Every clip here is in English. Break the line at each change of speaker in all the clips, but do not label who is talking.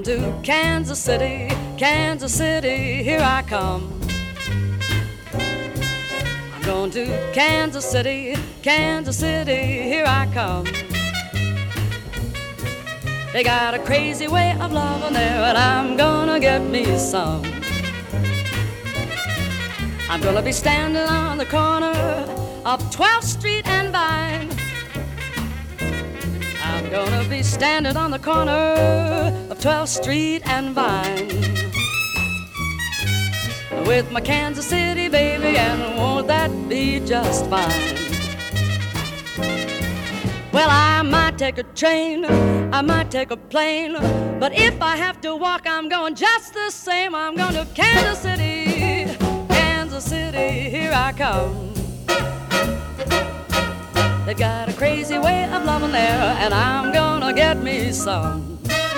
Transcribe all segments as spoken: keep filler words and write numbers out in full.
to Kansas City, Kansas City, here I come. I'm going to Kansas City, Kansas City, here I come. They got a crazy way of loving there, and I'm gonna get me some. I'm gonna be standing on the corner of twelfth Street and Vine. I'm gonna be standing on the corner of twelfth Street and Vine with my Kansas City baby, and won't that be just fine? Well, I might take a train, I might take a plane, but if I have to walk, I'm going just the same. I'm going to Kansas City, Kansas City, here I come. They got a crazy way of loving there, and I'm gonna get me some.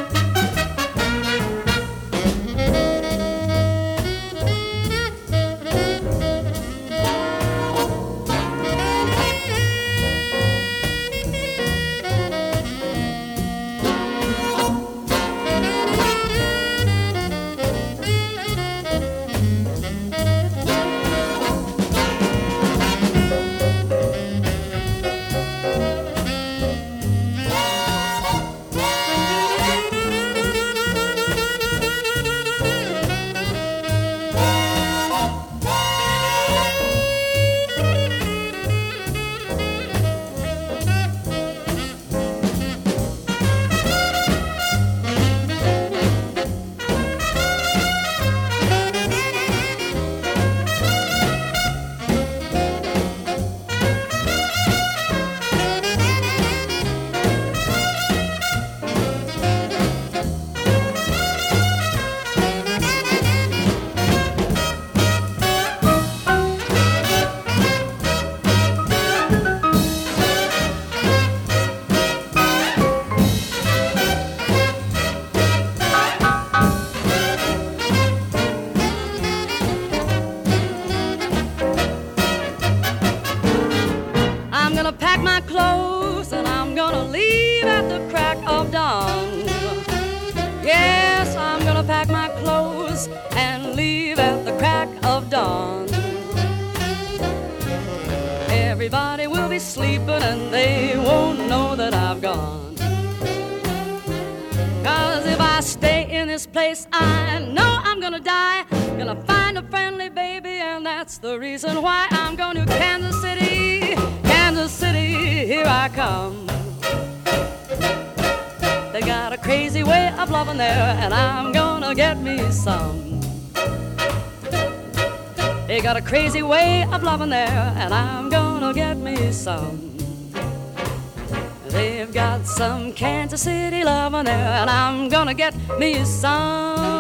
Everybody will be sleeping and they won't know that I've gone. 'Cause if I stay in this place, I know I'm gonna die. Gonna find a friendly baby, and that's the reason why I'm going to Kansas City, Kansas City, here I come. They got a crazy way of loving there, and I'm gonna get me some. They got a crazy way of loving there, and I'm gonna get me some. They've got some Kansas City loving there, and I'm gonna get me some.